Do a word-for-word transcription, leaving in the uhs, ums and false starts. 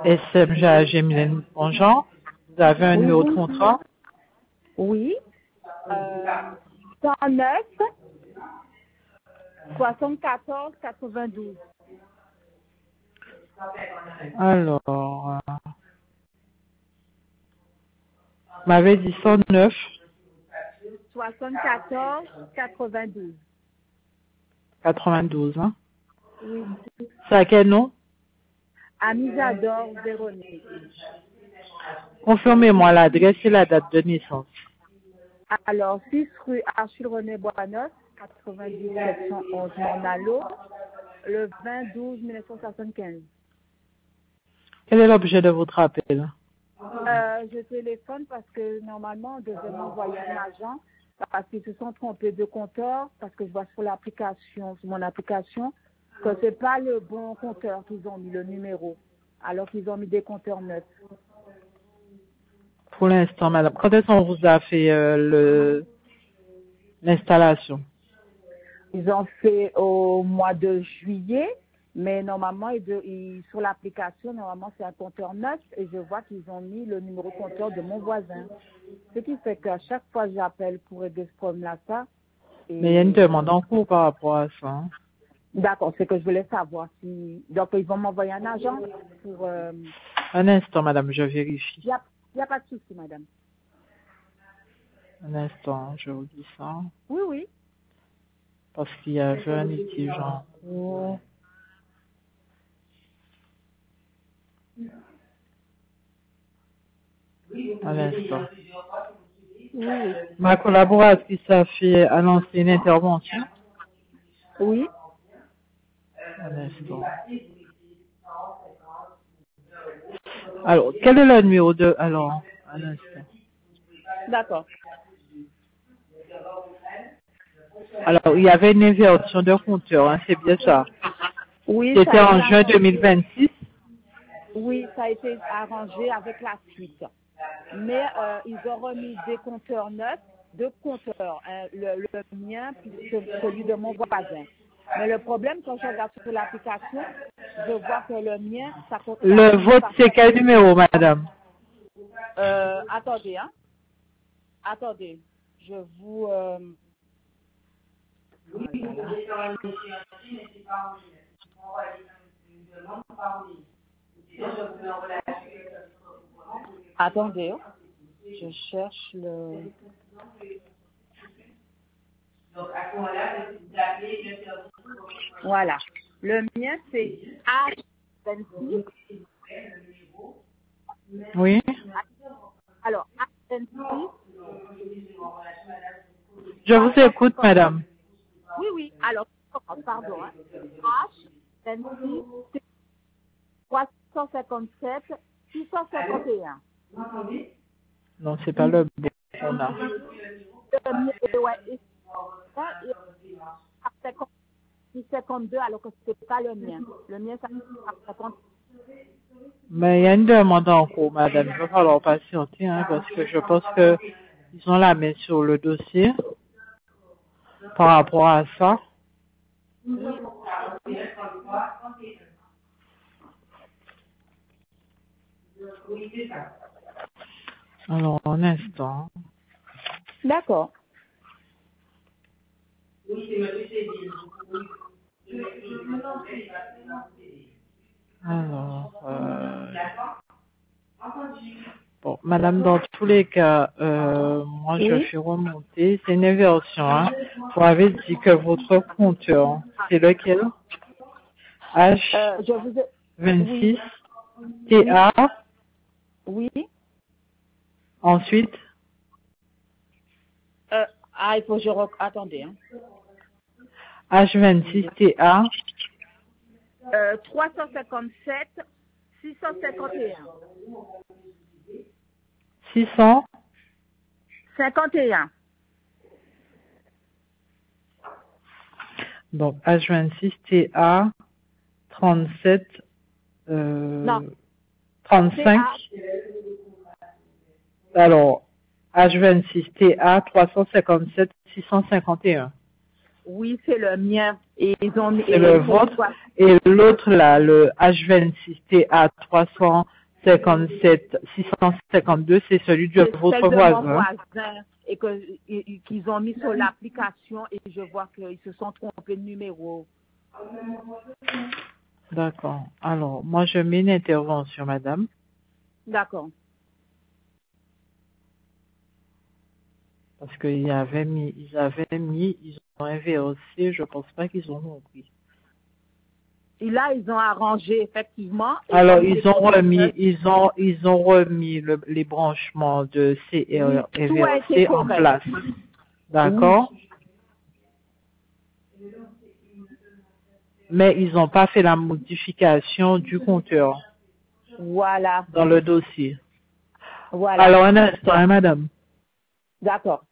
S M G A G Mylène Bonjean. Vous avez un Oui, numéro de bonjour. contrat? Oui. Euh, cent neuf, soixante-quatorze, quatre-vingt-douze. Alors, euh, vous m'avez dit cent neuf. soixante-quatorze, quatre-vingt-douze. quatre-vingt-douze, hein? Oui. C'est à quel nom? Amisador Véronique. Confirmez-moi l'adresse et la date de naissance. Alors, six rue Achille René Boisneuf, quatre-vingt-dix sept cent onze Mornalo, le vingt douze mille neuf cent soixante-quinze. Quel est l'objet de votre appel? Euh, je téléphone parce que normalement, on devait m'envoyer un agent parce qu'ils se sont trompés de compteur, parce que je vois sur l'application, sur mon application, que c'est pas le bon compteur qu'ils ont mis, le numéro, alors qu'ils ont mis des compteurs neufs. Pour l'instant, madame, quand est-ce qu'on vous a fait euh, le l'installation? Ils ont fait au mois de juillet, mais normalement, ils de- ils- sur l'application, normalement, c'est un compteur neuf et je vois qu'ils ont mis le numéro de compteur de mon voisin. Ce qui fait qu'à chaque fois, j'appelle pour régler ce problème-là, ça. Et... Mais il y a une demande en cours par rapport à ça. Hein? D'accord, c'est que je voulais savoir si... Donc, ils vont m'envoyer un agent pour... euh, Un instant, madame, je vérifie. Il n'y a, il y a pas de souci, madame. Un instant, je vous dis ça. Oui, oui. Parce qu'il y avait un litige en cours. Un instant. Oui, oui. Ma collaboratrice a fait annoncer une intervention. Oui. Un instant. Alors, quel est le numéro de... Alors, un instant. D'accord. Alors, il y avait une inversion de compteur, hein, c'est bien ça. Oui, ça C'était a été en juin arrangé. deux mille vingt-six. Oui, ça a été arrangé avec la suite. Mais euh, ils ont remis des compteurs neufs, deux compteurs, hein, le, le mien puis ce- celui de mon voisin. Mais le problème, quand je regarde sur l'application, je vois que le mien, ça compte. ça Le finit vote, par- c'est quel numéro, madame? Euh, attendez, hein. Attendez. Je vous... euh, Attendez, hein. Je cherche le... Voilà. Le mien, c'est H vingt-six. Oui? Alors, H vingt-six. Je vous écoute, madame. Oui, oui. Alors, pardon. Hein. H vingt-six, trois cent cinquante-sept, six cent cinquante et un. Non, c'est pas le bon qu'on a. Le mien, et ouais, et ça, et par cinquante, cinquante-deux, alors que ce n'est pas le mien. Le mien, ça par cinquante. Mais il y a une demande en cours, madame. Il va falloir patienter, hein, parce que je pense que ils ont la main sur le dossier par rapport à ça. Oui. Alors, un instant. D'accord. Alors, euh, bon, madame, dans tous les cas, euh, moi, je Oui. fais remonter. C'est une inversion, hein. Vous avez dit que votre compteur, c'est lequel? H Euh, je vous ai... vingt-six Oui. T A. Oui. Ensuite, Euh, ah, il faut que je... Rec... Attendez, hein. H vingt-six T A. Euh, trois cent cinquante-sept, six cent cinquante et un. six cents. cinquante et un. Donc, H vingt-six T A trente-sept, euh, Non. trente-cinq. Alors, H vingt-six T A trois cent cinquante-sept six cent cinquante et un. Oui, c'est le mien. Et ils ont mis... C'est le vôtre. Et l'autre là, le H vingt-six T A trois cent cinquante-sept, six cent cinquante-deux, c'est celui de C'est votre celle de mon voisin. voisin et que et- qu'ils ont mis sur l'application et je vois qu'ils se sont trompés de numéro. D'accord. Alors, moi, je mets une intervention, madame, D'accord. parce qu'ils avaient mis, ils avaient mis, ils ont inversé, je pense pas qu'ils ont compris. Et là, ils ont arrangé effectivement. Et Alors, comme ils c'est ont compte remis, neuf, ils ont, ils ont remis le- les branchements de C oui, R tout a été inversé en correct. place. Oui, D'accord? Mais ils n'ont pas fait la modification du compteur voilà, dans le dossier. voilà. Alors, un instant, hein, madame. D'accord.